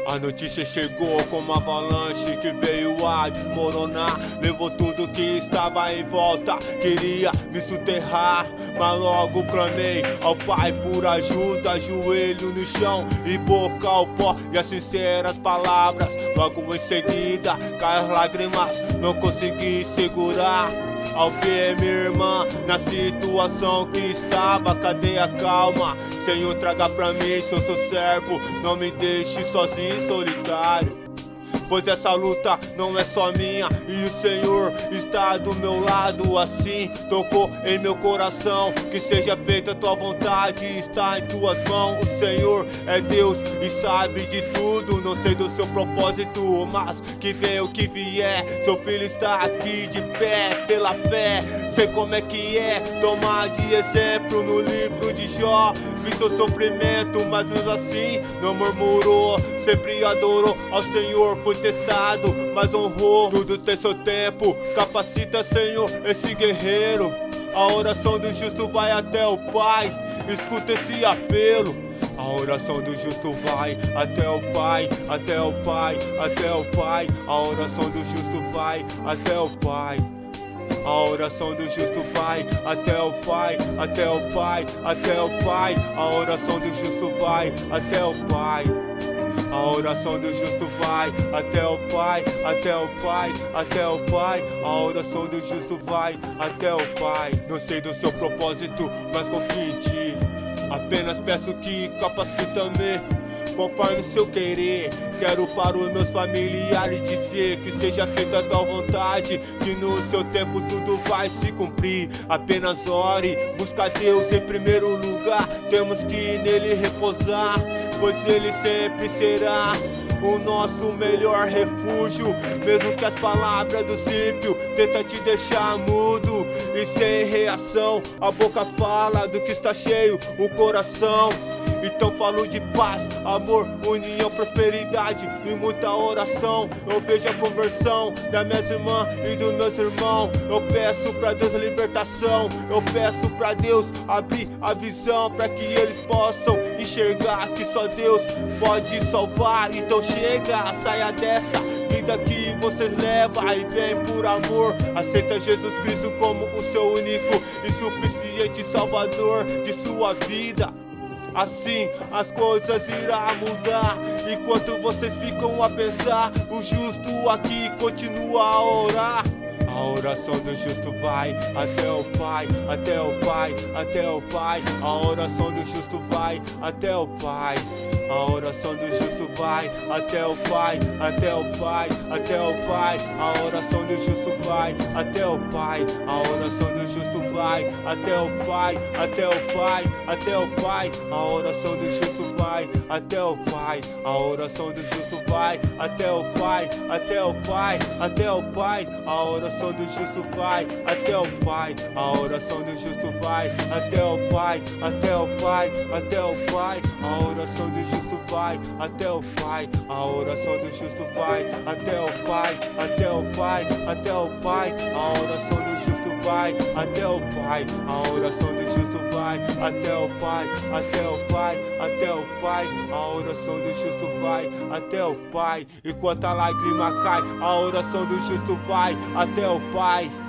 A notícia chegou como uma avalanche que veio a desmoronar. Levou tudo que estava em volta, queria me soterrar. Mas logo clamei ao Pai por ajuda, joelho no chão e boca ao pó. E as sinceras palavras, logo em seguida caem as lágrimas, não consegui segurar. Ao ver minha irmã na situação que estava, cadê a calma? Senhor, traga pra mim, sou seu servo, não me deixe sozinho e solitário. Pois essa luta não é só minha e o Senhor está do meu lado. Assim tocou em meu coração, que seja feita a tua vontade, está em tuas mãos. O Senhor é Deus e sabe de tudo, não sei do seu propósito, mas que venha o que vier. Seu filho está aqui de pé pela fé, sei como é que é tomar de exemplo no livro de Jó. Vi seu sofrimento, mas mesmo assim não murmurou, sempre adorou ao Senhor. Foi testado, mas honrou. Tudo tem seu tempo, capacita, Senhor, esse guerreiro. A oração do justo vai até o Pai, escuta esse apelo. A oração do justo vai até o Pai, até o Pai, até o Pai. A oração do justo vai até o Pai. A oração do justo vai até o Pai, até o Pai, até o Pai. A oração do justo vai até o Pai. A oração do justo vai até o Pai, até o Pai, até o Pai. A oração do justo vai até o Pai. Não sei do seu propósito, mas confio em ti. Apenas peço que capacita-me conforme seu querer. Quero para os meus familiares dizer que seja feita a tua vontade, que no seu tempo tudo vai se cumprir. Apenas ore, busca Deus em primeiro lugar, temos que nele repousar, pois ele sempre será o nosso melhor refúgio. Mesmo que as palavras do ímpio tentam te deixar mudo e sem reação, a boca fala do que está cheio o coração. Então falo de paz, amor, união, prosperidade e muita oração. Eu vejo a conversão das minhas irmãs e dos meus irmãos. Eu peço pra Deus a libertação, eu peço pra Deus abrir a visão, pra que eles possam enxergar que só Deus pode salvar. Então chega, saia dessa vida que vocês levam e vem por amor. Aceita Jesus Cristo como o seu único e suficiente Salvador de sua vida. Assim as coisas irão mudar. Enquanto vocês ficam a pensar, o justo aqui continua a orar. A oração do justo vai até o Pai, até o Pai, até o Pai. A oração do justo vai até o Pai. A oração do justo vai até o Pai, até o Pai, até o Pai. A oração do justo vai até o Pai. A oração do justo vai até o Pai, até o Pai, até o Pai. A oração do justo vai até o Pai. A oração do justo vai até o Pai, até o Pai, até o Pai. A oração do justo vai até o Pai. A oração do justo vai até o Pai, até o Pai, até o Pai. A oração do justo vai até o Pai. A oração do justo vai até o Pai, até o Pai, até o Pai. A oração do justo vai até o Pai. A oração do justo vai até o Pai, até o Pai, até o Pai. A oração do justo vai até o Pai. Enquanto a lágrima cai, a oração do justo vai até o Pai.